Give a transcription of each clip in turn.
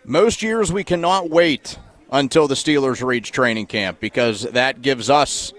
Most years we cannot wait until the Steelers reach training camp because that gives us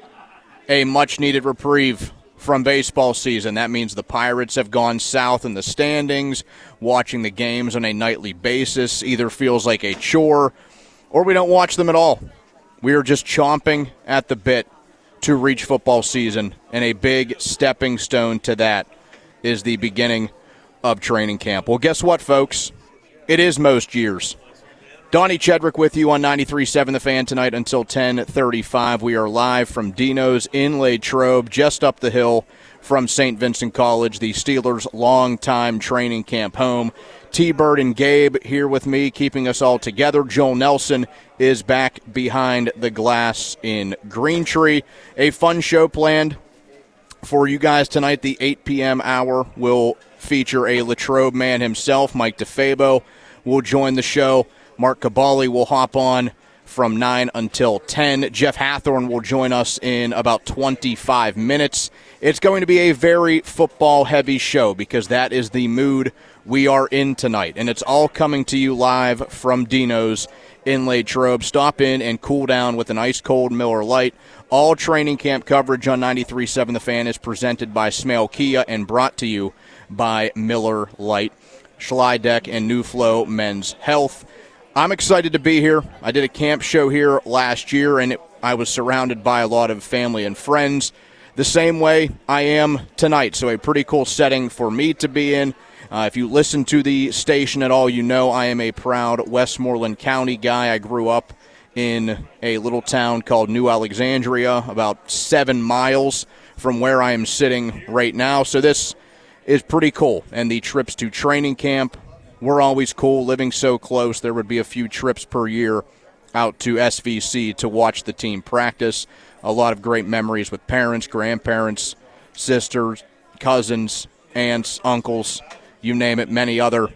a much-needed reprieve from baseball season. That means the Pirates have gone south in the standings. Watching the games on a nightly basis either feels like a chore or we don't watch them at all. We are just chomping at the bit to reach football season, and a big stepping stone to that is the beginning of training camp. Well, guess what, folks? It is most years. Donnie Chedrick with you on 93.7 The Fan tonight until 10:35. We are live from Dino's in Latrobe, just up the hill from St. Vincent College, the Steelers' longtime training camp home. T-Bird and Gabe here with me, keeping us all together. Joel Nelson is back behind the glass in Greentree. A fun show planned for you guys tonight. The 8 p.m. hour will feature a Latrobe man himself. Mike DeFabo will join the show. Mark Cabali will hop on from 9 until 10. Jeff Hathorn will join us in about 25 minutes. It's going to be a very football-heavy show because that is the mood we are in tonight. And it's all coming to you live from Dino's in Latrobe. Stop in and cool down with an ice-cold Miller Lite. All training camp coverage on 93.7 The Fan is presented by Smale Kia and brought to you by Miller Lite, Schleideck, and New Flow Men's Health. I'm excited to be here. I did a camp show here last year, and I was surrounded by a lot of family and friends the same way I am tonight. So a pretty cool setting for me to be in. If you listen to the station at all, you know I am a proud Westmoreland County guy. I grew up in a little town called New Alexandria, about 7 miles from where I am sitting right now. So this is pretty cool. And the trips to training camp were always cool. Living so close, there would be a few trips per year out to SVC to watch the team practice. A lot of great memories with parents, grandparents, sisters, cousins, aunts, uncles, you name it. Many other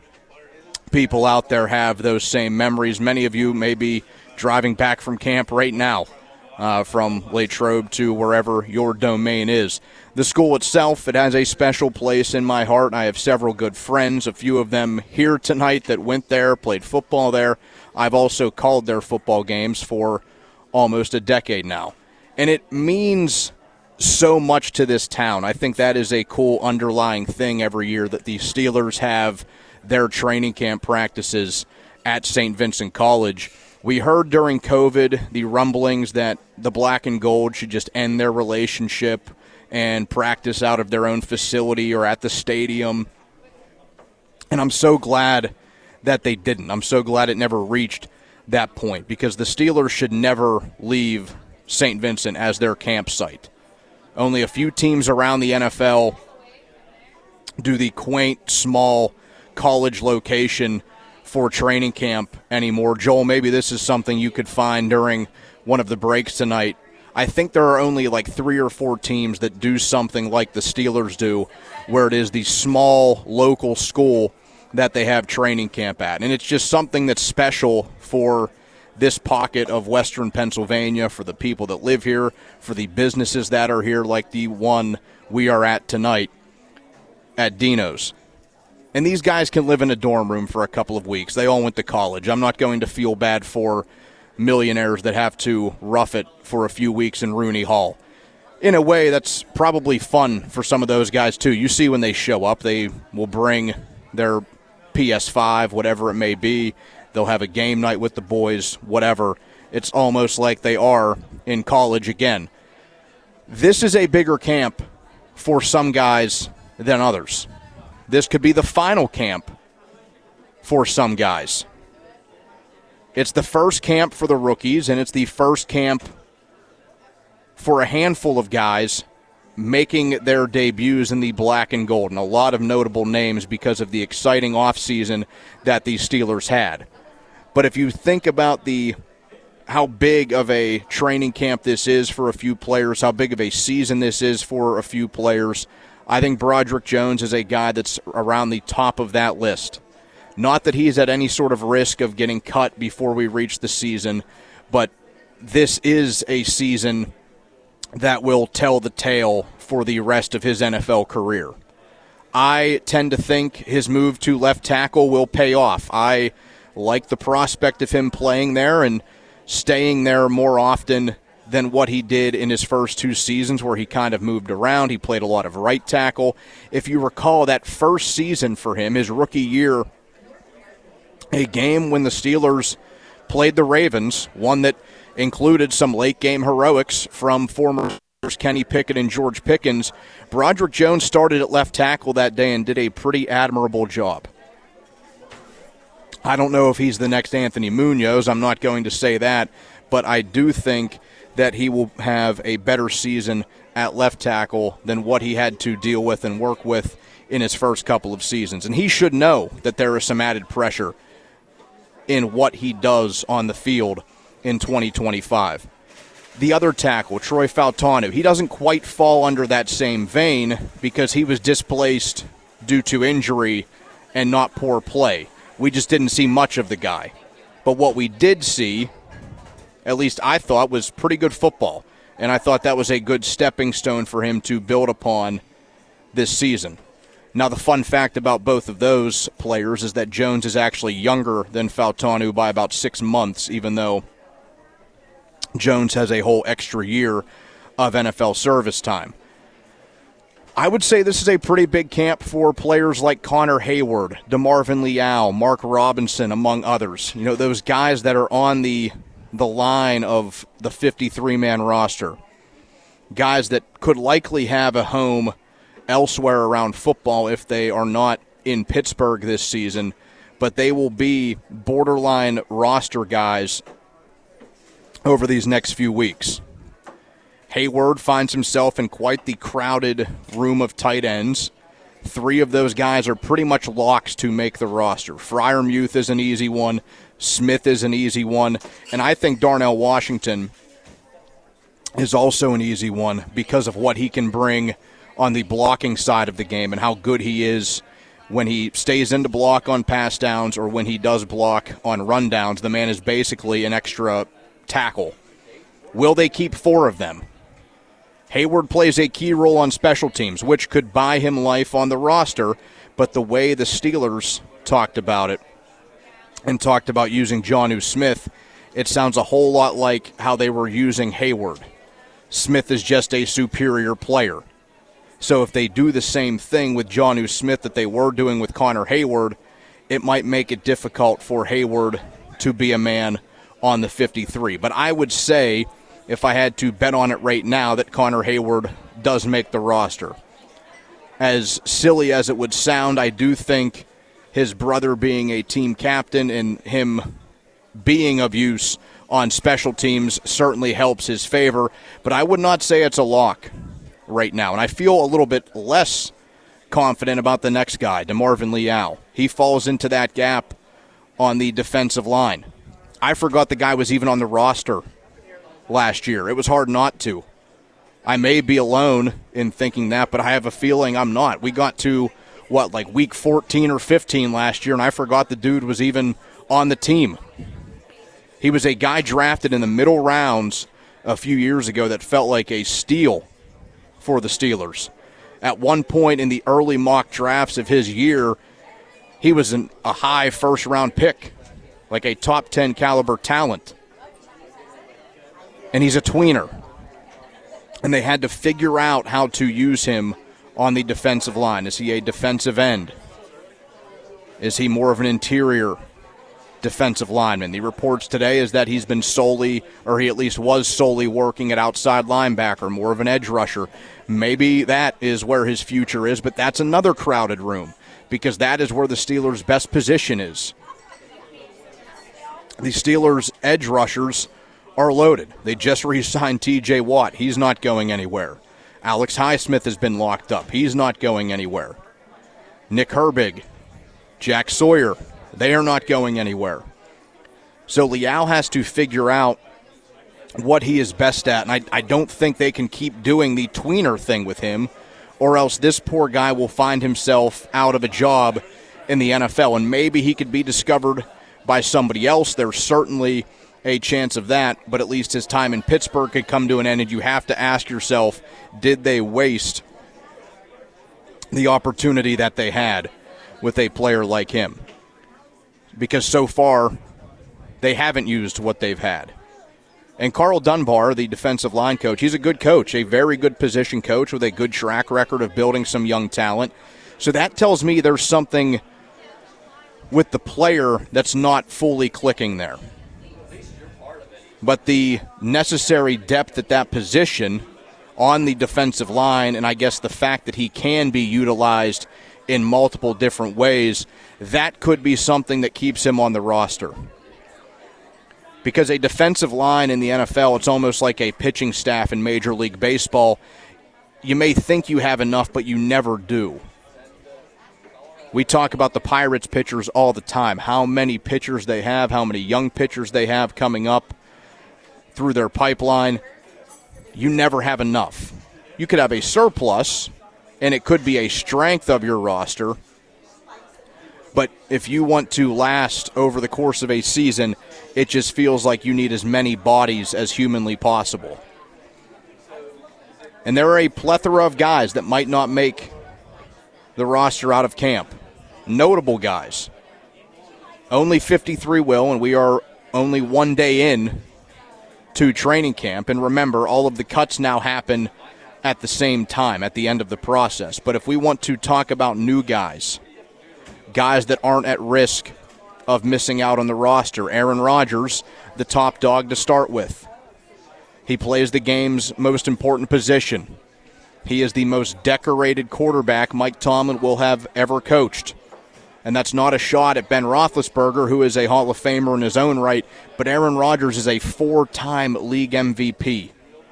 people out there have those same memories. Many of you may be driving back from camp right now from Latrobe to wherever your domain is. The school itself, it has a special place in my heart. I have several good friends, a few of them here tonight that went there, played football there. I've also called their football games for almost a decade now. And it means so much to this town. I think that is a cool underlying thing every year that the Steelers have their training camp practices at St. Vincent College. We heard during COVID the rumblings that the Black and Gold should just end their relationship and practice out of their own facility or at the stadium. And I'm so glad that they didn't. I'm so glad it never reached that point because the Steelers should never leave St. Vincent as their campsite. Only a few teams around the NFL do the quaint, small college location for training camp anymore. Joel, maybe this is something you could find during one of the breaks tonight. I think there are only like 3 or 4 teams that do something like the Steelers do, where it is the small local school that they have training camp at. And it's just something that's special for this pocket of Western Pennsylvania, for the people that live here, for the businesses that are here, like the one we are at tonight at Dino's. And these guys can live in a dorm room for a couple of weeks. They all went to college. I'm not going to feel bad for millionaires that have to rough it for a few weeks in Rooney Hall. In a way, that's probably fun for some of those guys, too. You see when they show up, they will bring their PS5, whatever it may be. They'll have a game night with the boys, whatever. It's almost like they are in college again. This is a bigger camp for some guys than others. This could be the final camp for some guys. It's the first camp for the rookies, and it's the first camp for a handful of guys making their debuts in the black and gold, and a lot of notable names because of the exciting offseason that the Steelers had. But if you think about how big of a training camp this is for a few players, how big of a season this is for a few players, I think Broderick Jones is a guy that's around the top of that list. Not that he's at any sort of risk of getting cut before we reach the season, but this is a season that will tell the tale for the rest of his NFL career. I tend to think his move to left tackle will pay off. I like the prospect of him playing there and staying there more often than what he did in his first 2 seasons where he kind of moved around. He played a lot of right tackle. If you recall that first season for him, his rookie year, a game when the Steelers played the Ravens, one that included some late-game heroics from former Kenny Pickett and George Pickens. Broderick Jones started at left tackle that day and did a pretty admirable job. I don't know if he's the next Anthony Munoz. I'm not going to say that, but I do think that he will have a better season at left tackle than what he had to deal with and work with in his first couple of seasons. And he should know that there is some added pressure in what he does on the field in 2025. The other tackle, Troy Fautanu, he doesn't quite fall under that same vein because he was displaced due to injury and not poor play. We just didn't see much of the guy. But what we did see, at least I thought, was pretty good football. And I thought that was a good stepping stone for him to build upon this season. Now, the fun fact about both of those players is that Jones is actually younger than Fautanu by about 6 months, even though Jones has a whole extra year of NFL service time. I would say this is a pretty big camp for players like Connor Hayward, DeMarvin Leal, Mark Robinson, among others. You know, those guys that are on the line of the 53-man roster. Guys that could likely have a home elsewhere around football if they are not in Pittsburgh this season, but they will be borderline roster guys over these next few weeks. Hayward finds himself in quite the crowded room of tight ends. 3 of those guys are pretty much locks to make the roster. Freiermuth is an easy one. Smith is an easy one. And I think Darnell Washington is also an easy one because of what he can bring on the blocking side of the game and how good he is when he stays in to block on pass downs or when he does block on rundowns. The man is basically an extra tackle. Will they keep 4 of them? Hayward plays a key role on special teams, which could buy him life on the roster, but the way the Steelers talked about it and talked about using Jonnu Smith, it sounds a whole lot like how they were using Hayward. Smith is just a superior player. So if they do the same thing with Jonnu Smith that they were doing with Connor Hayward, it might make it difficult for Hayward to be a man on the 53. But I would say, if I had to bet on it right now, that Connor Hayward does make the roster. As silly as it would sound, I do think his brother being a team captain and him being of use on special teams certainly helps his favor, but I would not say it's a lock right now. And I feel a little bit less confident about the next guy, DeMarvin Leal. He falls into that gap on the defensive line. I forgot the guy was even on the roster last year. It was hard not to. I may be alone in thinking that, but I have a feeling I'm not. We got to, week 14 or 15 last year, and I forgot the dude was even on the team. He was a guy drafted in the middle rounds a few years ago that felt like a steal for the Steelers. At one point in the early mock drafts of his year, he was a high first-round pick, like a top 10 caliber talent. And he's a tweener. And they had to figure out how to use him on the defensive line. Is he a defensive end? Is he more of an interior defensive lineman? The reports today is that he's been solely, or he at least was solely working at outside linebacker, more of an edge rusher. Maybe that is where his future is, but that's another crowded room because that is where the Steelers' best position is. The Steelers' edge rushers are loaded. They just re-signed T.J. Watt. He's not going anywhere. Alex Highsmith has been locked up. He's not going anywhere. Nick Herbig, Jack Sawyer, they are not going anywhere. So Leal has to figure out what he is best at, and I don't think they can keep doing the tweener thing with him, or else this poor guy will find himself out of a job in the NFL, and maybe he could be discovered by somebody else. There's certainly a chance of that, but at least his time in Pittsburgh could come to an end, and you have to ask yourself, did they waste the opportunity that they had with a player like him? because so far they haven't used what they've had. And Carl Dunbar, the defensive line coach, he's a good coach, a very good position coach with a good track record of building some young talent. So that tells me there's something with the player that's not fully clicking there. But the necessary depth at that position on the defensive line, and I guess the fact that he can be utilized in multiple different ways, that could be something that keeps him on the roster. Because a defensive line in the NFL, it's almost like a pitching staff in Major League Baseball. You may think you have enough, but you never do. We talk about the Pirates pitchers all the time, how many pitchers they have, how many young pitchers they have coming up through their pipeline. You never have enough. You could have a surplus, and it could be a strength of your roster. But if you want to last over the course of a season, it just feels like you need as many bodies as humanly possible. And there are a plethora of guys that might not make the roster out of camp. Notable guys. Only 53 will, and we are only 1 day in to training camp. And remember, all of the cuts now happen at the same time, at the end of the process. But if we want to talk about new guys that aren't at risk of missing out on the roster, Aaron Rodgers, the top dog to start with. He plays the game's most important position. He is the most decorated quarterback Mike Tomlin will have ever coached. And that's not a shot at Ben Roethlisberger, who is a Hall of Famer in his own right, but Aaron Rodgers is a 4-time league MVP.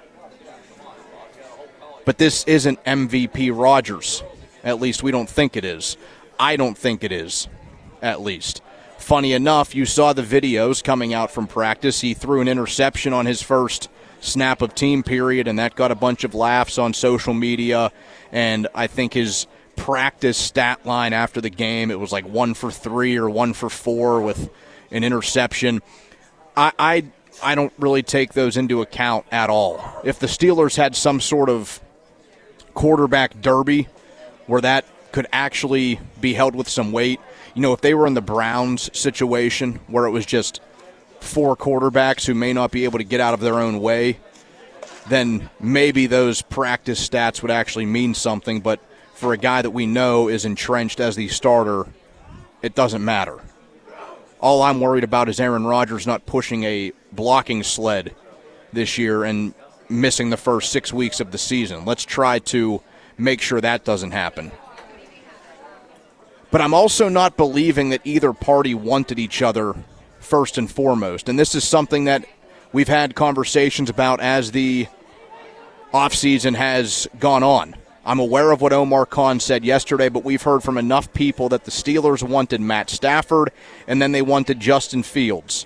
But this isn't MVP Rodgers. At least we don't think it is. I don't think it is, at least. Funny enough, you saw the videos coming out from practice. He threw an interception on his first snap of team period, and that got a bunch of laughs on social media. And I think his practice stat line after the game, it was like 1 for 3 or 1 for 4 with an interception. I don't really take those into account at all. If the Steelers had some sort of quarterback derby where that could actually be held with some weight, if they were in the Browns situation where it was just 4 quarterbacks who may not be able to get out of their own way, then maybe those practice stats would actually mean something. But for a guy that we know is entrenched as the starter, it doesn't matter. All I'm worried about is Aaron Rodgers not pushing a blocking sled this year and missing the first 6 weeks of the season. Let's try to make sure that doesn't happen. But I'm also not believing that either party wanted each other first and foremost. And this is something that we've had conversations about as the offseason has gone on. I'm aware of what Omar Khan said yesterday, but we've heard from enough people that the Steelers wanted Matt Stafford, and then they wanted Justin Fields.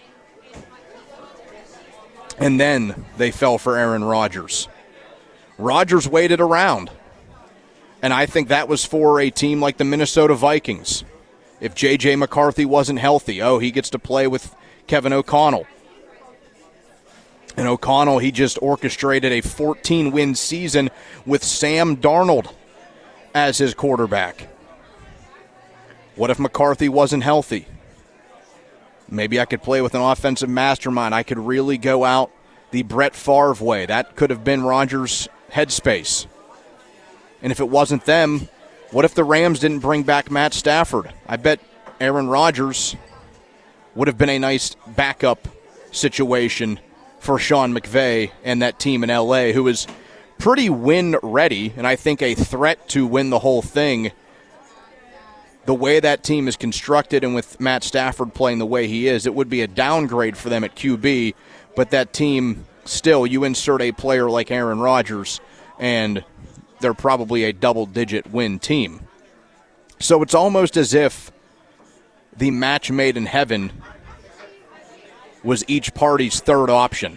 And then they fell for Aaron Rodgers. Rodgers waited around. And I think that was for a team like the Minnesota Vikings. If J.J. McCarthy wasn't healthy, he gets to play with Kevin O'Connell. And O'Connell, he just orchestrated a 14-win season with Sam Darnold as his quarterback. What if McCarthy wasn't healthy? Maybe I could play with an offensive mastermind. I could really go out the Brett Favre way. That could have been Rodgers' headspace. And if it wasn't them, what if the Rams didn't bring back Matt Stafford? I bet Aaron Rodgers would have been a nice backup situation for Sean McVay and that team in L.A., who is pretty win-ready, and I think a threat to win the whole thing. The way that team is constructed and with Matt Stafford playing the way he is, it would be a downgrade for them at QB, but that team, still, you insert a player like Aaron Rodgers, and they're probably a double-digit win team. So it's almost as if the match made in heaven was each party's third option.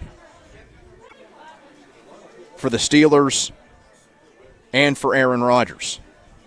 For the Steelers and for Aaron Rodgers.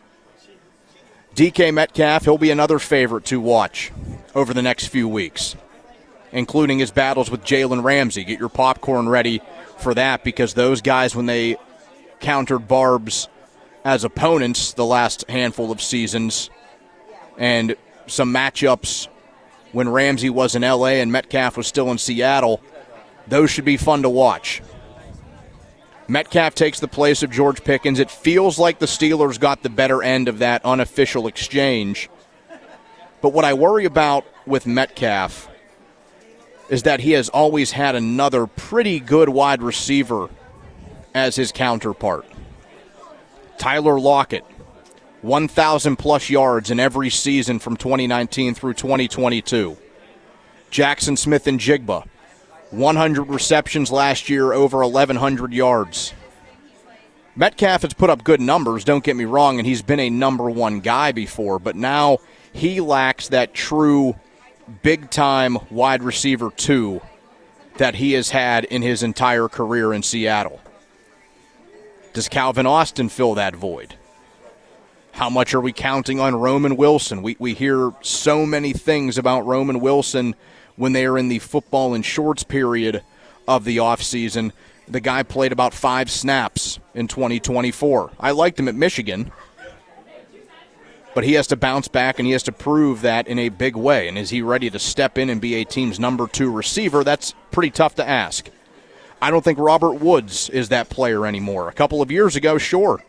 DK Metcalf, he'll be another favorite to watch over the next few weeks, including his battles with Jalen Ramsey. Get your popcorn ready for that, because those guys, when they countered Barbs as opponents the last handful of seasons, and some matchups when Ramsey was in L.A. and Metcalf was still in Seattle. Those should be fun to watch. Metcalf takes the place of George Pickens. It feels like the Steelers got the better end of that unofficial exchange. But what I worry about with Metcalf is that he has always had another pretty good wide receiver as his counterpart. Tyler Lockett, 1,000-plus yards in every season from 2019 through 2022. Jackson Smith-Njigba, 100 receptions last year, over 1,100 yards. Metcalf has put up good numbers, don't get me wrong, and he's been a number one guy before, but now he lacks that true big-time wide receiver 2 that he has had in his entire career in Seattle. Does Calvin Austin fill that void? How much are we counting on Roman Wilson? We hear so many things about Roman Wilson when they are in the football and shorts period of the offseason. The guy played about 5 snaps in 2024. I liked him at Michigan, but he has to bounce back and he has to prove that in a big way. And is he ready to step in and be a team's number 2 receiver? That's pretty tough to ask. I don't think Robert Woods is that player anymore. A couple of years ago, sure.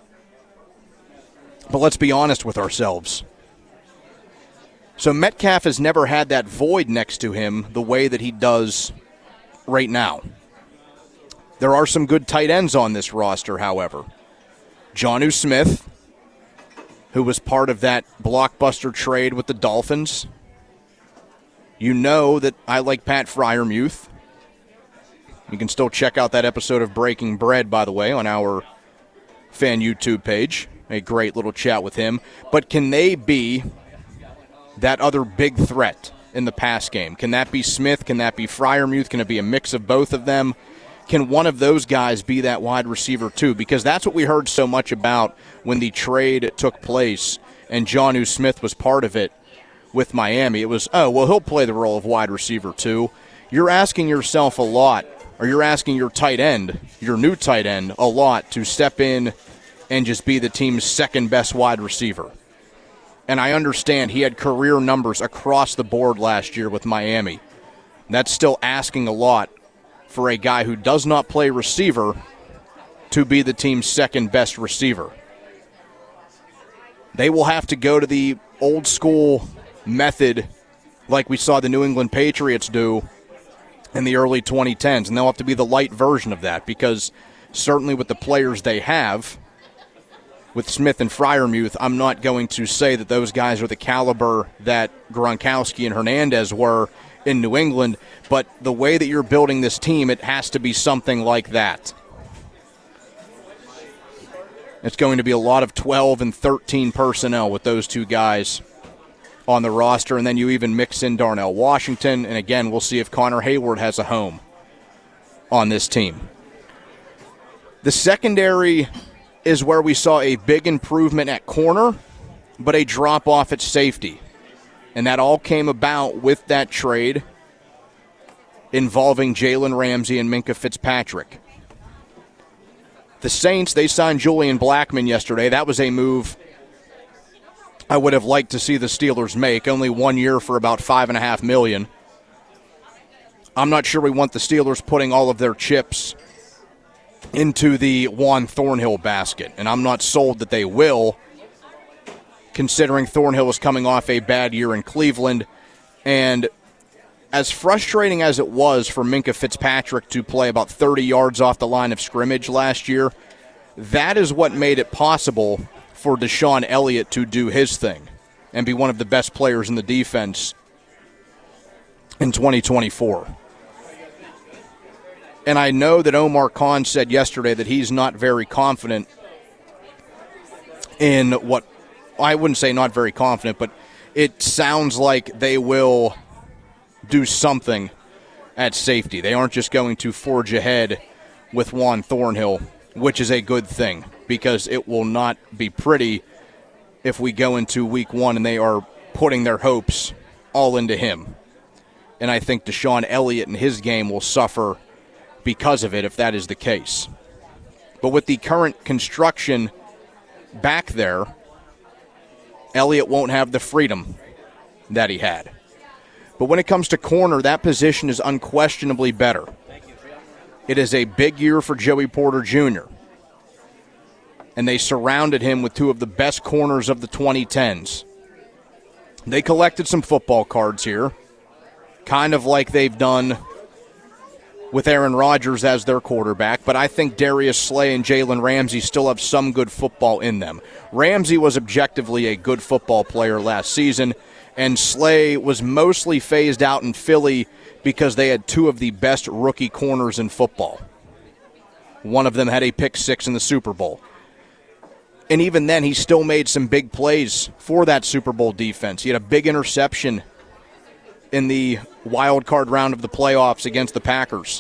But let's be honest with ourselves. So Metcalf has never had that void next to him the way that he does right now. There are some good tight ends on this roster, however. Jonnu Smith, who was part of that blockbuster trade with the Dolphins. You know that I like Pat Freiermuth. You can still check out that episode of Breaking Bread, by the way, on our fan YouTube page. A great little chat with him. But can they be that other big threat in the pass game? Can that be Smith? Can that be Freiermuth? Can it be a mix of both of them? Can one of those guys be that wide receiver too? Because that's what we heard so much about when the trade took place and Jonnu Smith was part of it with Miami. It was, oh, well, he'll play the role of wide receiver too. You're asking yourself a lot, or you're asking your tight end, your new tight end, a lot to step in and just be the team's second best wide receiver. And I understand he had career numbers across the board last year with Miami. That's still asking a lot for a guy who does not play receiver to be the team's second best receiver. They will have to go to the old school method like we saw the New England Patriots do in the early 2010s, and they'll have to be the light version of that because certainly with the players they have, with Smith and Freiermuth, I'm not going to say that those guys are the caliber that Gronkowski and Hernandez were in New England, but the way that you're building this team, it has to be something like that. It's going to be a lot of 12 and 13 personnel with those two guys on the roster, and then you even mix in Darnell Washington, and again, we'll see if Connor Hayward has a home on this team. The secondary is where we saw a big improvement at corner, but a drop-off at safety. And that all came about with that trade involving Jalen Ramsey and Minkah Fitzpatrick. The Saints, they signed Julian Blackmon yesterday. That was a move I would have liked to see the Steelers make. Only 1 year for about $5.5 million. I'm not sure we want the Steelers putting all of their chips into the Juan Thornhill basket, and I'm not sold that they will, considering Thornhill is coming off a bad year in Cleveland. And as frustrating as it was for Minkah Fitzpatrick to play about 30 yards off the line of scrimmage last year, that is what made it possible for Deshaun Elliott to do his thing and be one of the best players in the defense in 2024. And I know that Omar Khan said yesterday that he's not very confident in what, I wouldn't say not very confident, but it sounds like they will do something at safety. They aren't just going to forge ahead with Juan Thornhill, which is a good thing because it will not be pretty if we go into week 1 and they are putting their hopes all into him. And I think Deshaun Elliott and his game will suffer because of it if that is the case. But with the current construction back there, Elliott won't have the freedom that he had. But when it comes to corner, that position is unquestionably better. It is a big year for Joey Porter Jr., and they surrounded him with two of the best corners of the 2010s. They collected some football cards here, kind of like they've done with Aaron Rodgers as their quarterback, but I think Darius Slay and Jalen Ramsey still have some good football in them. Ramsey was objectively a good football player last season, and Slay was mostly phased out in Philly because they had two of the best rookie corners in football. One of them had a pick six in the Super Bowl. And even then, he still made some big plays for that Super Bowl defense. He had a big interception in the wild card round of the playoffs against the Packers.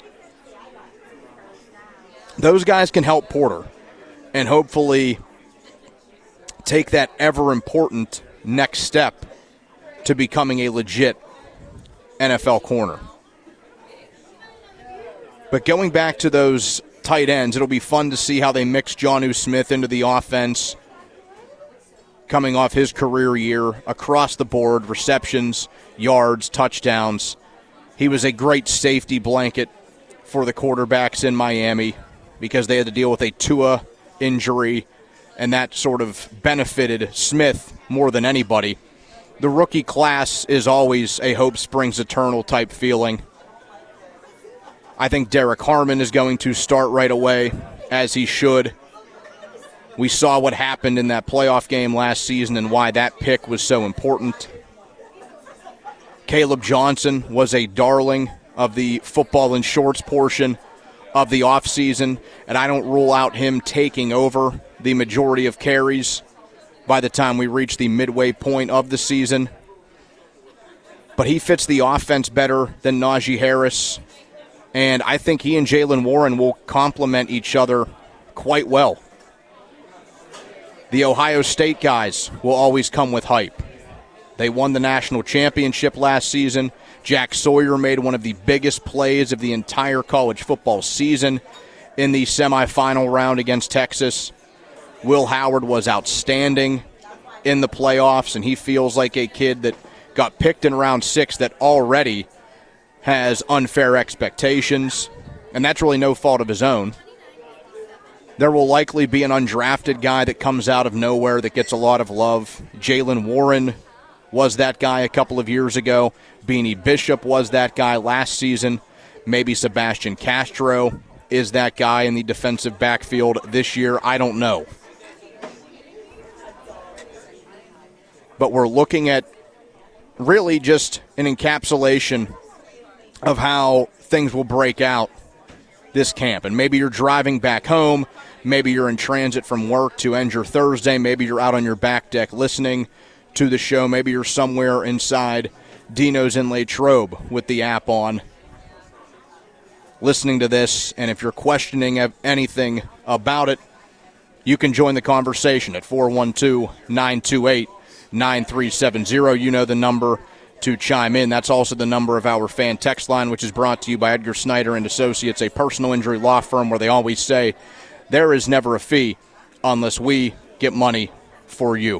Those guys can help Porter and hopefully take that ever-important next step to becoming a legit NFL corner. But going back to those tight ends, it'll be fun to see how they mix Jonnu Smith into the offense coming off his career year across the board, receptions, yards, touchdowns. He was a great safety blanket for the quarterbacks in Miami because they had to deal with a Tua injury, and that sort of benefited Smith more than anybody. The rookie class is always a hope springs eternal type feeling. I think Derek Harmon is going to start right away, as he should. We saw what happened in that playoff game last season and why that pick was so important. Caleb Johnson was a darling of the football and shorts portion of the offseason, and I don't rule out him taking over the majority of carries by the time we reach the midway point of the season. But he fits the offense better than Najee Harris, and I think he and Jaylen Warren will complement each other quite well. The Ohio State guys will always come with hype. They won the national championship last season. Jack Sawyer made one of the biggest plays of the entire college football season in the semifinal round against Texas. Will Howard was outstanding in the playoffs, and he feels like a kid that got picked in round 6 that already has unfair expectations, and that's really no fault of his own. There will likely be an undrafted guy that comes out of nowhere that gets a lot of love. Jaylen Warren was that guy a couple of years ago. Beanie Bishop was that guy last season. Maybe Sebastian Castro is that guy in the defensive backfield this year. I don't know. But we're looking at really just an encapsulation of how things will break out this camp. And maybe you're driving back home. Maybe you're in transit from work to end your Thursday. Maybe you're out on your back deck listening to the show. Maybe you're somewhere inside Dino's in Latrobe with the app on, listening to this. And if you're questioning anything about it, you can join the conversation at 412-928-9370. You know the number to chime in. That's also the number of our fan text line, which is brought to you by Edgar Snyder and Associates, a personal injury law firm where they always say there is never a fee unless we get money for you.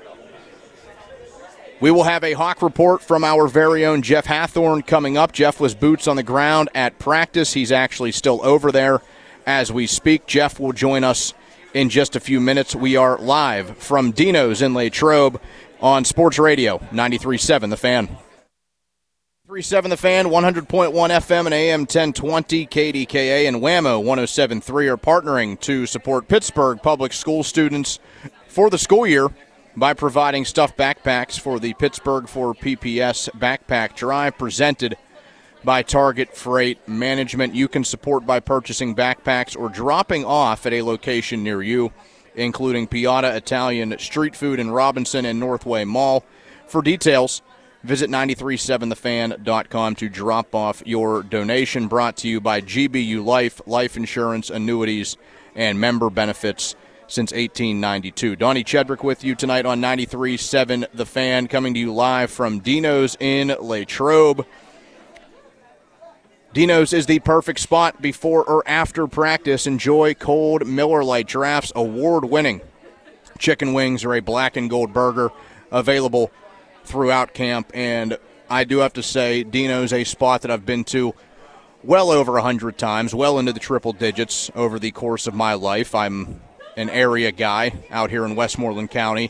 We will have a Hawk report from our very own Jeff Hathorn coming up. Jeff was boots on the ground at practice. He's actually still over there as we speak. Jeff will join us in just a few minutes. We are live from Dino's in Latrobe on Sports Radio 93.7 The Fan. 93.7 The Fan, 100.1 FM and AM 1020, KDKA and WAMO 107.3 are partnering to support Pittsburgh public school students for the school year by providing stuffed backpacks for the Pittsburgh for PPS Backpack Drive presented by Target Freight Management. You can support by purchasing backpacks or dropping off at a location near you, including Piata Italian Street Food in Robinson and Northway Mall. For details, visit 937thefan.com to drop off your donation. Brought to you by GBU Life, life insurance, annuities, and member benefits since 1892. Donnie Chedrick with you tonight on 93.7 The Fan, coming to you live from Dino's in Latrobe. Dino's is the perfect spot before or after practice. Enjoy cold Miller Lite Drafts, award-winning chicken wings or a black and gold burger available throughout camp. And I do have to say Dino's a spot that I've been to well over 100 times, well into the triple digits over the course of my life. I'm an area guy out here in Westmoreland County.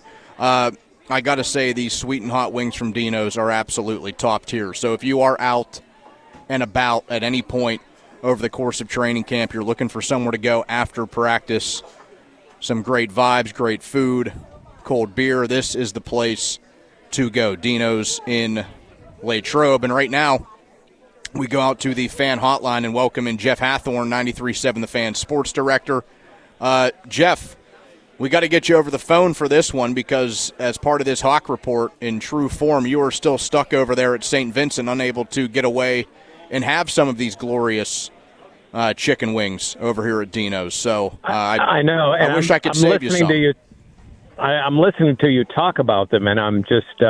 I got to say these sweet and hot wings from Dino's are absolutely top tier. So if you are out and about at any point over the course of training camp, you're looking for somewhere to go after practice, some great vibes, great food, cold beer, this is the place to go. Dino's in Latrobe. And right now, we go out to the fan hotline and welcome in Jeff Hathorn, 93.7 The Fan Sports Director. Jeff, we got to get you over the phone for this one because as part of this Hawk Report in true form, you are still stuck over there at St. Vincent, unable to get away and have some of these glorious chicken wings over here at Dino's. So I know. And I wish I could save you some. I'm listening to you talk about them, and I'm just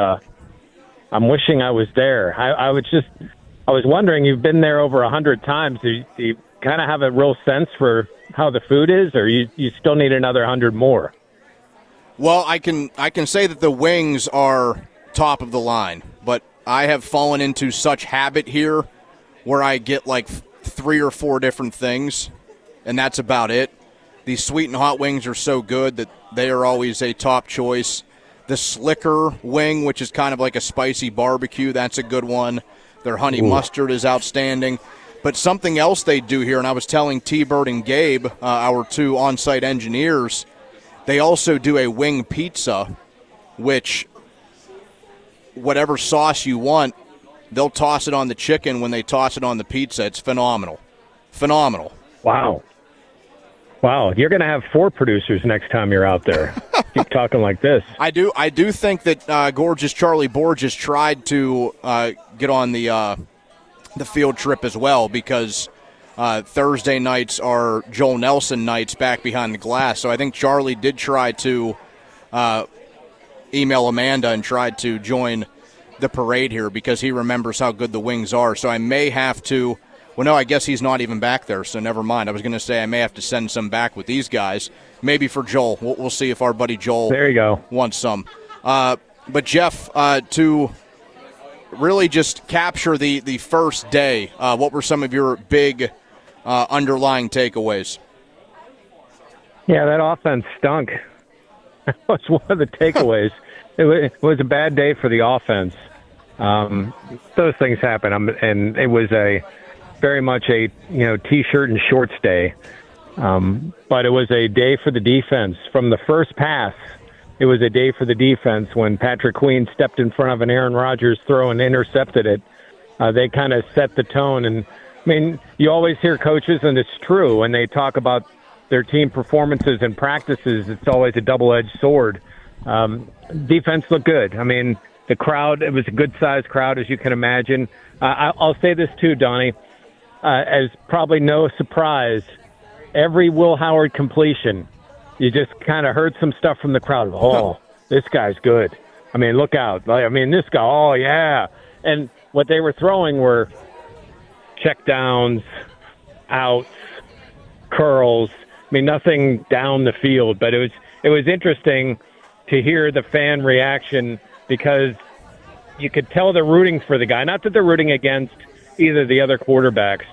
I'm wishing I was there. I was wondering, you've been there over 100 times. Do you kind of have a real sense for how the food is, or you still need another 100 more? Well, I can say that the wings are top of the line, but I have fallen into such habit here where I get like 3 or 4 different things, and that's about it. These sweet and hot wings are so good that they are always a top choice. The slicker wing, which is kind of like a spicy barbecue, that's a good one. Their honey mustard is outstanding. But something else they do here, and I was telling T-Bird and Gabe, our 2 on-site engineers, they also do a wing pizza, which whatever sauce you want, they'll toss it on the chicken when they toss it on the pizza. It's phenomenal. Phenomenal. Wow. You're going to have 4 producers next time you're out there. Keep talking like this. I do think that gorgeous Charlie Borges tried to get on the field trip as well because Thursday nights are Joel Nelson nights back behind the glass. So I think Charlie did try to email Amanda and tried to join the parade here because he remembers how good the wings are. So I may have to – well, no, I guess he's not even back there, so never mind. I was going to say I may have to send some back with these guys, maybe for Joel. We'll see if our buddy Joel there you go. wants some. But, Jeff, to really just capture the first day, what were some of your big underlying takeaways? Yeah, that offense stunk. That was one of the takeaways. It was a bad day for the offense. Those things happen, and it was very much a T-shirt and shorts day. But it was a day for the defense. From the first pass, it was a day for the defense. When Patrick Queen stepped in front of an Aaron Rodgers throw and intercepted it, they kind of set the tone. And, I mean, you always hear coaches, and it's true, when they talk about their team performances and practices, it's always a double-edged sword. Defense looked good. I mean, the crowd, it was a good-sized crowd, as you can imagine. I'll say this, too, Donnie. As probably no surprise, every Will Howard completion, you just kind of heard some stuff from the crowd. Oh, this guy's good. I mean, look out. I mean, this guy, oh, yeah. And what they were throwing were checkdowns, outs, curls. I mean, nothing down the field. But it was interesting to hear the fan reaction because you could tell they're rooting for the guy. Not that they're rooting against either the other quarterbacks,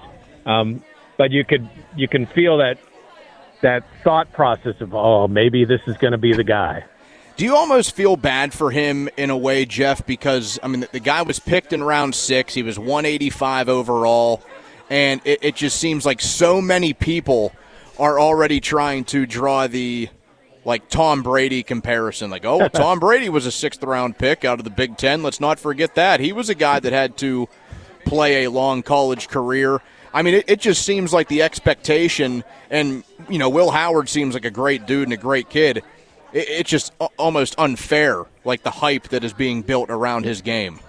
but you can feel that thought process of, oh, maybe this is going to be the guy. Do you almost feel bad for him in a way, Jeff? Because, I mean, the guy was picked in round 6. He was 185 overall, and it just seems like so many people are already trying to draw the, like, Tom Brady comparison. Like, oh, well, Tom Brady was a 6th-round pick out of the Big Ten. Let's not forget that. He was a guy that had to play a long college career. I mean, it just seems like the expectation, and, Will Howard seems like a great dude and a great kid. It's just almost unfair, like the hype that is being built around his game.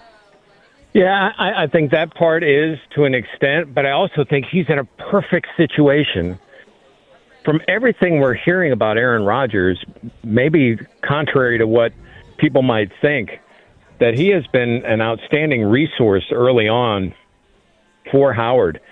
Yeah, I think that part is to an extent, but I also think he's in a perfect situation. From everything we're hearing about Aaron Rodgers, maybe contrary to what people might think, that he has been an outstanding resource early on for Howard.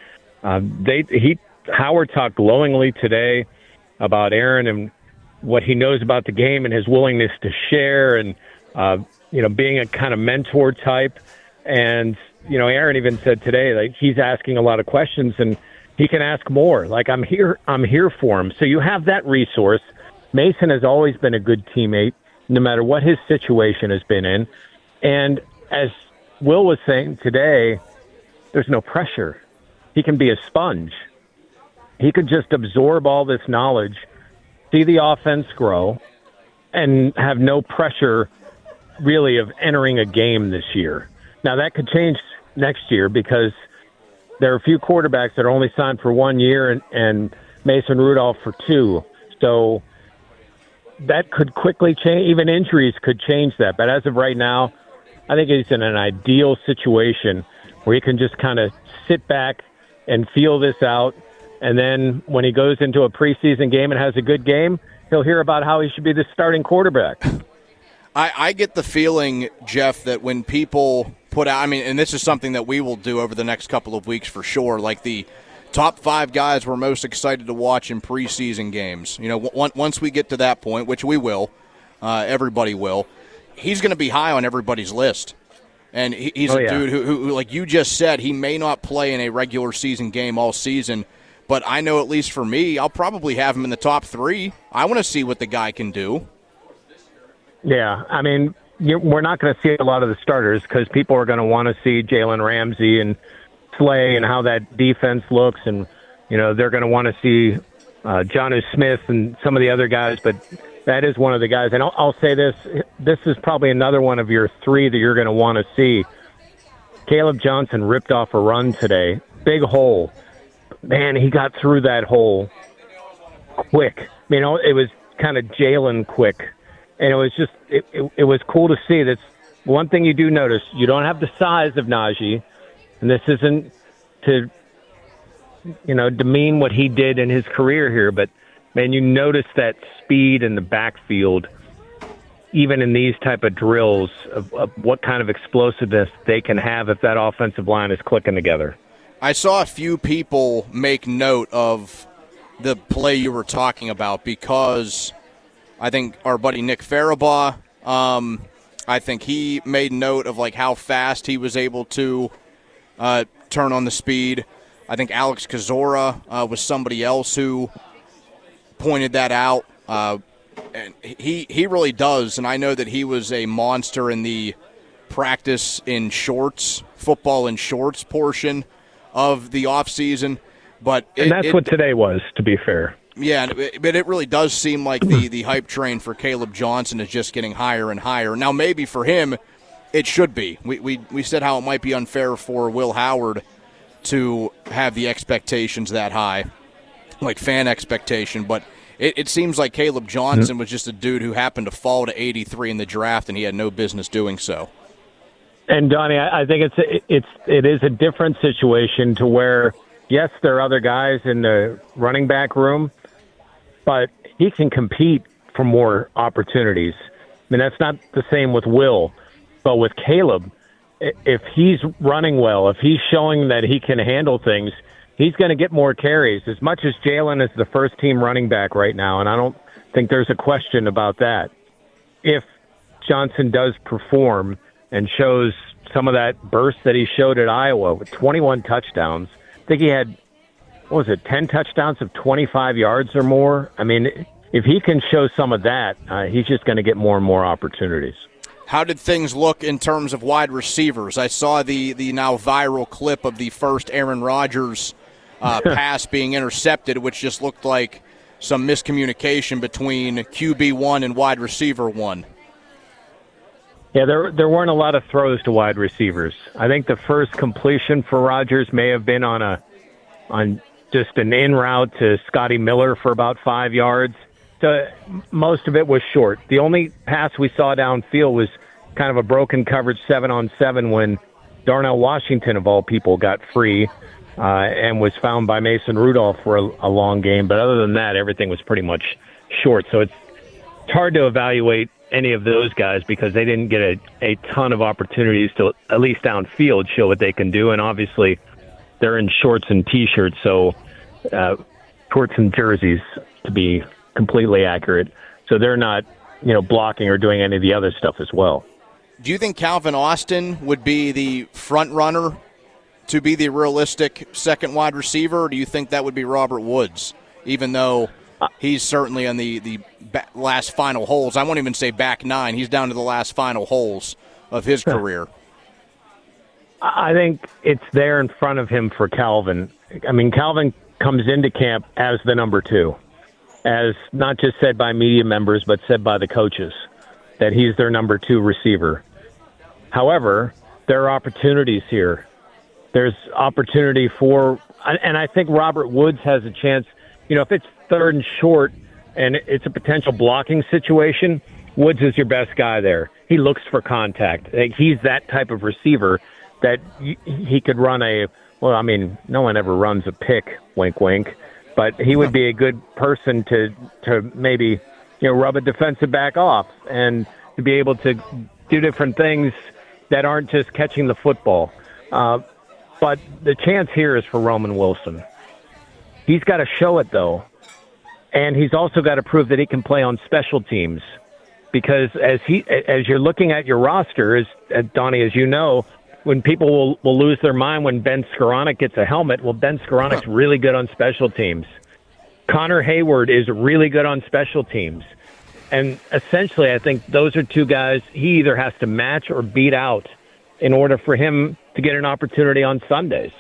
Howard talked glowingly today about Aaron and what he knows about the game and his willingness to share and, being a kind of mentor type. And, Aaron even said today, like, he's asking a lot of questions and he can ask more. Like, I'm here for him. So you have that resource. Mason has always been a good teammate, no matter what his situation has been in. And as Will was saying today, there's no pressure. He can be a sponge. He could just absorb all this knowledge, see the offense grow, and have no pressure really of entering a game this year. Now, that could change next year because there are a few quarterbacks that are only signed for 1 year and Mason Rudolph for 2. So that could quickly change. Even injuries could change that. But as of right now, I think he's in an ideal situation where he can just kind of sit back and feel this out. And then when he goes into a preseason game and has a good game, he'll hear about how he should be the starting quarterback. I get the feeling, Jeff, that when people put out, and this is something that we will do over the next couple of weeks for sure, like the top 5 guys we're most excited to watch in preseason games. Once we get to that point, which we will, everybody will, he's going to be high on everybody's list. And he's a dude who, like you just said, he may not play in a regular season game all season, but I know at least for me, I'll probably have him in the top 3. I want to see what the guy can do. Yeah, we're not going to see a lot of the starters because people are going to want to see Jalen Ramsey and Slay and how that defense looks. And, they're going to want to see Jonnu Smith and some of the other guys. But that is one of the guys. And I'll say this. This is probably another one of your 3 that you're going to want to see. Caleb Johnson ripped off a run today. Big hole. Man, he got through that hole quick. It was kind of Jalen quick. And it was just, it was cool to see. That's one thing you do notice. You don't have the size of Najee, and this isn't to, demean what he did in his career here, but, man, you notice that speed in the backfield, even in these type of drills, of what kind of explosiveness they can have if that offensive line is clicking together. I saw a few people make note of the play you were talking about because I think our buddy Nick Farabaugh, I think he made note of like how fast he was able to turn on the speed. I think Alex Kozora was somebody else who pointed that out. And he really does, and I know that he was a monster in the practice in shorts, football in shorts portion of the offseason. And that's what today was, to be fair. Yeah, but it really does seem like the hype train for Caleb Johnson is just getting higher and higher. Now, maybe for him, it should be. We said how it might be unfair for Will Howard to have the expectations that high, like fan expectation. But it seems like Caleb Johnson was just a dude who happened to fall to 83 in the draft, and he had no business doing so. And, Donnie, I think it is a different situation to where, yes, there are other guys in the running back room, but he can compete for more opportunities. That's not the same with Will. But with Caleb, if he's running well, if he's showing that he can handle things, he's going to get more carries. As much as Jalen is the first-team running back right now, and I don't think there's a question about that. If Johnson does perform and shows some of that burst that he showed at Iowa with 21 touchdowns, I think he had, 10 touchdowns of 25 yards or more? If he can show some of that, he's just going to get more and more opportunities. How did things look in terms of wide receivers? I saw the now viral clip of the first Aaron Rodgers pass being intercepted, which just looked like some miscommunication between QB1 and wide receiver 1. Yeah, there weren't a lot of throws to wide receivers. I think the first completion for Rodgers may have been on just an in route to Scotty Miller for about 5 yards. So most of it was short. The only pass we saw downfield was kind of a broken coverage 7-on-7 when Darnell Washington, of all people, got free and was found by Mason Rudolph for a long game. But other than that, everything was pretty much short. So it's hard to evaluate any of those guys because they didn't get a ton of opportunities to, at least downfield, show what they can do. And obviously they're in shorts and T-shirts, so shorts and jerseys to be completely accurate. So they're not, blocking or doing any of the other stuff as well. Do you think Calvin Austin would be the front runner to be the realistic second wide receiver, or do you think that would be Robert Woods, even though he's certainly on the last final holes? I won't even say back nine. He's down to the last final holes of his career. I think it's there in front of him for Calvin. I mean, Calvin comes into camp as the number 2, as not just said by media members, but said by the coaches, that he's their number 2 receiver. However, there are opportunities here. There's opportunity for, and I think Robert Woods has a chance. You know, if it's third and short and it's a potential blocking situation, Woods is your best guy there. He looks for contact. He's that type of receiver that he could run well, I mean, no one ever runs a pick, wink, wink, but he would be a good person to maybe, rub a defensive back off and to be able to do different things that aren't just catching the football. But the chance here is for Roman Wilson. He's got to show it, though. And he's also got to prove that he can play on special teams. Because as you're looking at your roster, Donnie, as you know, when people will lose their mind when Ben Skoranek gets a helmet, well, Ben Skoranek's really good on special teams. Connor Hayward is really good on special teams. And essentially, I think those are two guys he either has to match or beat out in order for him to get an opportunity on Sundays.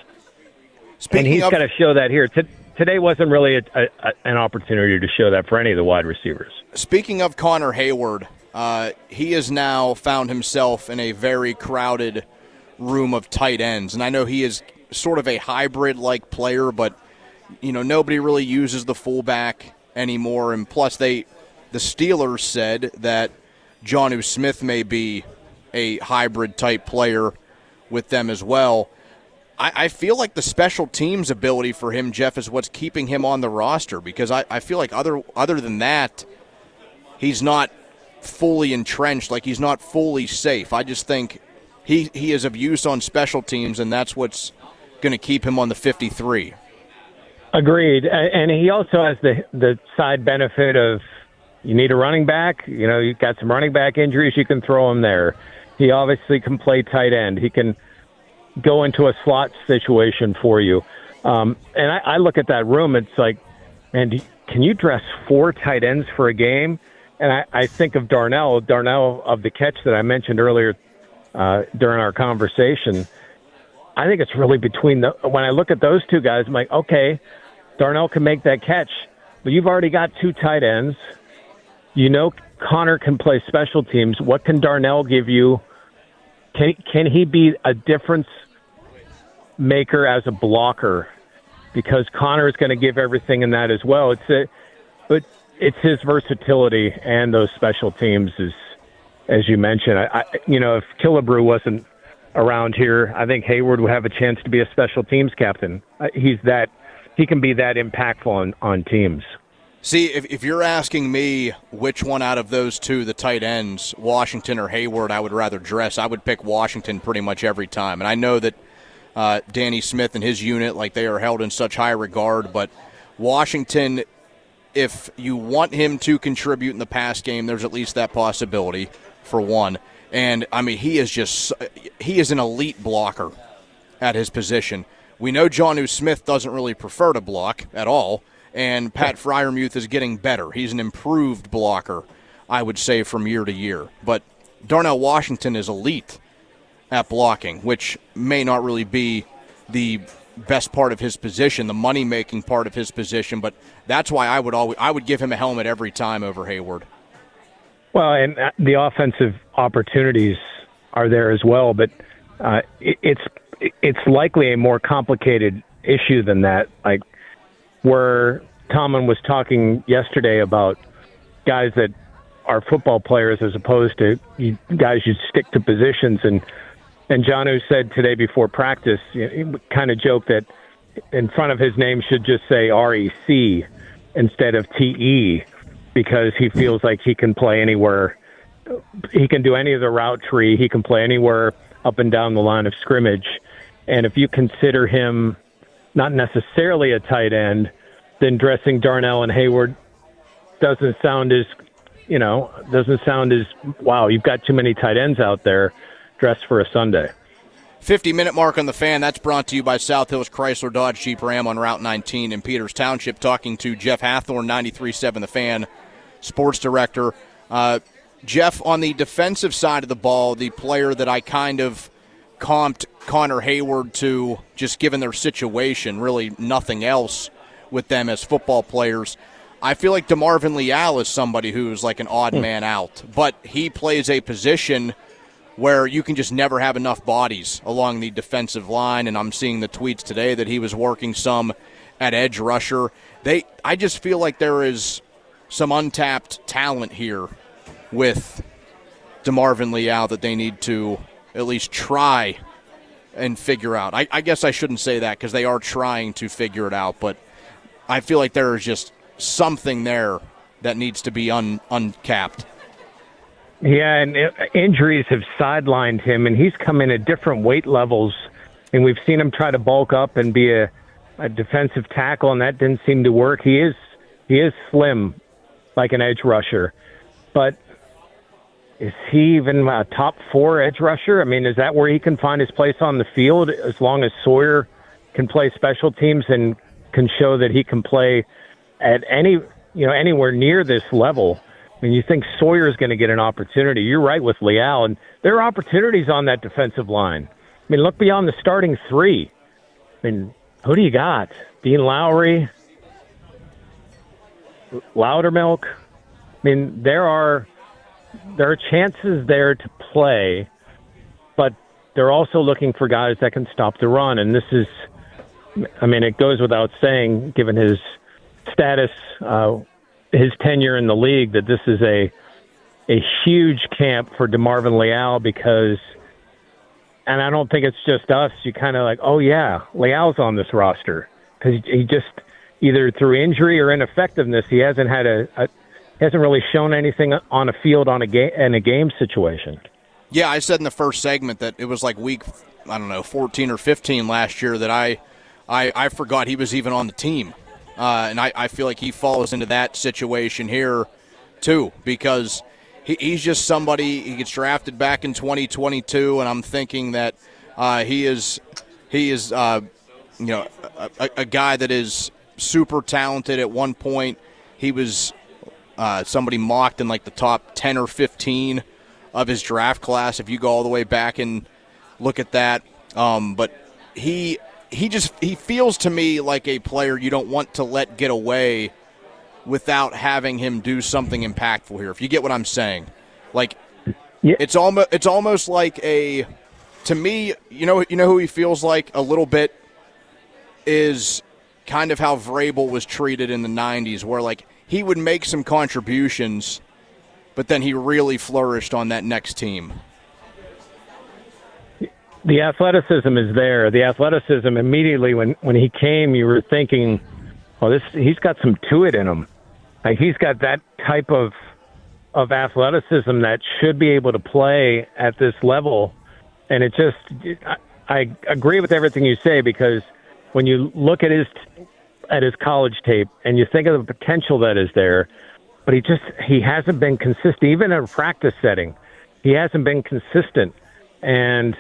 And he's got to show that here. Today wasn't really an opportunity to show that for any of the wide receivers. Speaking of Connor Hayward, he has now found himself in a very crowded room of tight ends. And I know he is sort of a hybrid-like player, but, nobody really uses the fullback anymore. And plus, the Steelers said that Jonnu Smith may be a hybrid-type player with them as well. I feel like the special teams ability for him, Jeff, is what's keeping him on the roster, because I feel like other than that, he's not fully entrenched, like he's not fully safe. I just think he is of use on special teams, and that's what's going to keep him on the 53. Agreed. And he also has the side benefit of, you need a running back, you've got some running back injuries, you can throw him there. He obviously can play tight end. He can go into a slot situation for you. And I look at that room, it's like, man, can you dress 4 tight ends for a game? And I think of Darnell of the catch that I mentioned earlier during our conversation. I think it's really when I look at those two guys, I'm like, okay, Darnell can make that catch, but you've already got 2 tight ends. Connor can play special teams. What can Darnell give you? Can he be a difference maker as a blocker? Because Connor is going to give everything in that as well. But it's his versatility and those special teams, as you mentioned. If Killebrew wasn't around here, I think Hayward would have a chance to be a special teams captain. He can be that impactful on teams. See, if you're asking me which one out of those two, the tight ends, Washington or Hayward, I would rather dress, I would pick Washington pretty much every time. And I know that Danny Smith and his unit, they are held in such high regard, but Washington, if you want him to contribute in the pass game, there's at least that possibility, for one. And, he is an elite blocker at his position. We know Jonnu Smith doesn't really prefer to block at all. And Pat Freiermuth is getting better. He's an improved blocker, I would say, from year to year. But Darnell Washington is elite at blocking, which may not really be the best part of his position, the money-making part of his position. But that's why I would give him a helmet every time over Hayward. Well, and the offensive opportunities are there as well. But it's likely a more complicated issue than that. Where Tomlin was talking yesterday about guys that are football players as opposed to guys you stick to positions. And Jonnu said today before practice, he kind of joked that in front of his name should just say REC instead of TE, because he feels like he can play anywhere. He can do any of the route tree. He can play anywhere up and down the line of scrimmage. And if you consider him not necessarily a tight end, then dressing Darnell and Hayward doesn't sound as doesn't sound as, wow, you've got too many tight ends out there dressed for a Sunday. 50-minute mark on the Fan. That's brought to you by South Hills Chrysler Dodge Jeep Ram on Route 19 in Peters Township. Talking to Jeff Hathhorn, 93.7 The Fan, sports director. Jeff, on the defensive side of the ball, the player that I kind of comped Connor Hayward to, just given their situation, really nothing else with them as football players. I feel like DeMarvin Leal is somebody who's like an odd man out, but he plays a position where you can just never have enough bodies along the defensive line, and I'm seeing the tweets today that he was working some at edge rusher. I just feel like there is some untapped talent here with DeMarvin Leal that they need to at least try and figure out. I guess I shouldn't say that because they are trying to figure it out, but I feel like there is just something there that needs to be uncapped. Yeah, and injuries have sidelined him, and he's come in at different weight levels, and we've seen him try to bulk up and be a defensive tackle, and that didn't seem to work. He is slim, like an edge rusher, but is he even a top 4 edge rusher? I mean, is that where he can find his place on the field as long as Sawyer can play special teams and can show that he can play at anywhere near this level? I mean, you think Sawyer's going to get an opportunity. You're right with Leal, and there are opportunities on that defensive line. I mean, look beyond the starting 3. I mean, who do you got? Dean Lowry, Loudermilk. I mean, there are chances there to play, but they're also looking for guys that can stop the run. And this is, I mean, it goes without saying, given his status, his tenure in the league, that this is a huge camp for DeMarvin Leal because, and I don't think it's just us, you kind of like, oh yeah, Leal's on this roster because he just, either through injury or ineffectiveness, he hasn't had hasn't really shown anything on a field in a game situation. Yeah, I said in the first segment that it was like week, 14 or 15 last year that I forgot he was even on the team. And I feel like he falls into that situation here, too, because he's just somebody, he gets drafted back in 2022, and I'm thinking that he is a guy that is super talented. At one point, he was somebody mocked in like the top 10 or 15 of his draft class, if you go all the way back and look at that. But he feels to me like a player you don't want to let get away without having him do something impactful here. If you get what I'm saying, like yeah. It's almost like to me, you know who he feels like a little bit is kind of how Vrabel was treated in the 90s, where like he would make some contributions, but then he really flourished on that next team. The athleticism is there. The athleticism immediately when he came, you were thinking, "Oh, he's got some to it in him. Like he's got that type of athleticism that should be able to play at this level." And I agree with everything you say, because when you look at his college tape and you think of the potential that is there, but he hasn't been consistent, even in a practice setting. He hasn't been consistent, and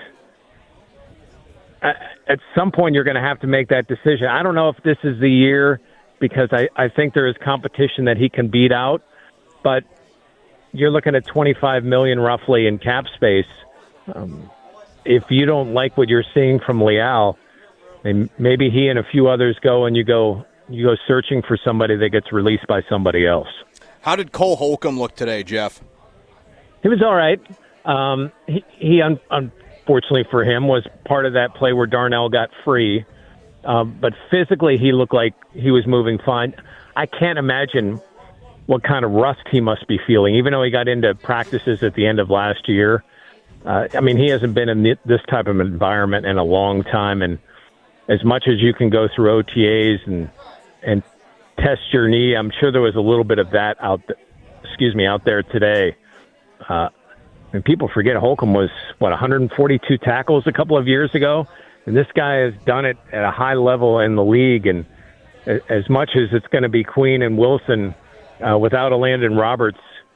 at some point you're going to have to make that decision. I don't know if this is the year, because I think there is competition that he can beat out, but you're looking at $25 million roughly in cap space. If you don't like what you're seeing from Leal, and maybe he and a few others go and you go searching for somebody that gets released by somebody else. How did Cole Holcomb look today, Jeff? He was all right. He unfortunately for him, was part of that play where Darnell got free. But physically, he looked like he was moving fine. I can't imagine what kind of rust he must be feeling, even though he got into practices at the end of last year. I mean, he hasn't been in this type of environment in a long time, and as much as you can go through OTAs and test your knee, I'm sure there was a little bit of that out there today. And people forget Holcomb was, 142 tackles a couple of years ago, and this guy has done it at a high level in the league. And as much as it's going to be Queen and Wilson without a Landon Roberts,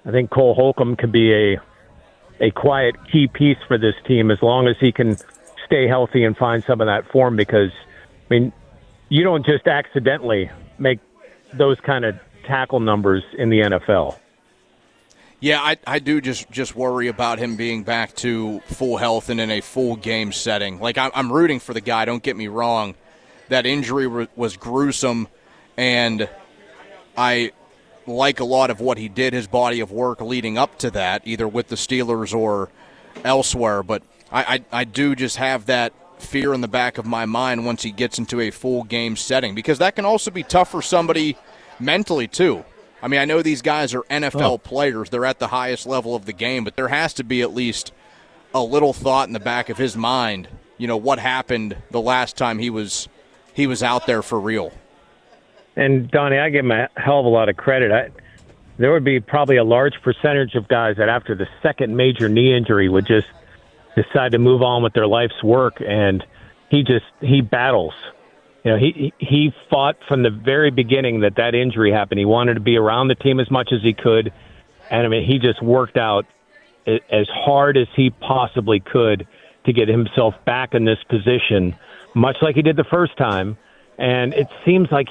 I think Cole Holcomb could be a quiet key piece for this team as long as he can stay healthy and find some of that form, because, I mean, you don't just accidentally make those kind of tackle numbers in the NFL. Yeah, I do just worry about him being back to full health and in a full game setting. Like, I'm rooting for the guy, don't get me wrong. That injury was gruesome, and I like a lot of what he did, his body of work leading up to that, either with the Steelers or elsewhere. But I do just have that fear in the back of my mind once he gets into a full game setting, because that can also be tough for somebody mentally too. I mean, I know these guys are NFL players. They're at the highest level of the game, but there has to be at least a little thought in the back of his mind, what happened the last time he was out there for real. And, Donnie, I give him a hell of a lot of credit. There would be probably a large percentage of guys that after the second major knee injury would just decide to move on with their life's work, and he battles. He fought from the very beginning that injury happened. He wanted to be around the team as much as he could, and, I mean, he just worked out as hard as he possibly could to get himself back in this position, much like he did the first time. And it seems like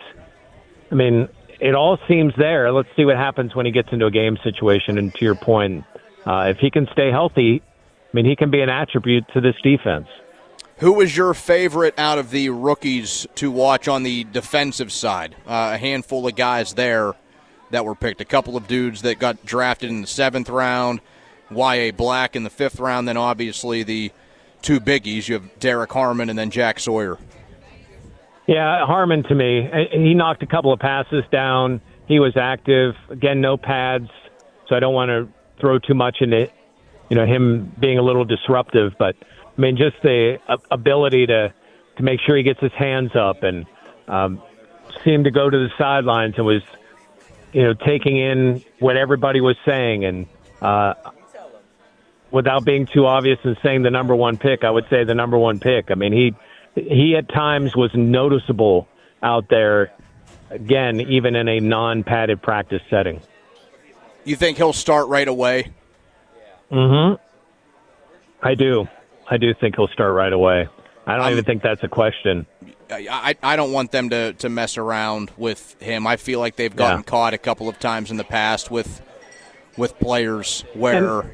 it all seems there. Let's see what happens when he gets into a game situation. And to your point, if he can stay healthy, I mean, he can be an attribute to this defense. Who was your favorite out of the rookies to watch on the defensive side? A handful of guys there that were picked. A couple of dudes that got drafted in the 7th round, Y.A. Black in the 5th round, then obviously the two biggies. You have Derek Harmon and then Jack Sawyer. Yeah, Harmon, to me, he knocked a couple of passes down. He was active. Again, no pads, so I don't want to throw too much into him being a little disruptive. But, I mean, just the ability to make sure he gets his hands up and seemed to go to the sidelines and was, taking in what everybody was saying. And without being too obvious and saying the number one pick, I would say the number one pick. I mean, he at times was noticeable out there, again, even in a non-padded practice setting. You think he'll start right away? Mm-hmm. I do think he'll start right away. I don't even think that's a question. I don't want them to mess around with him. I feel like they've gotten caught a couple of times in the past with players where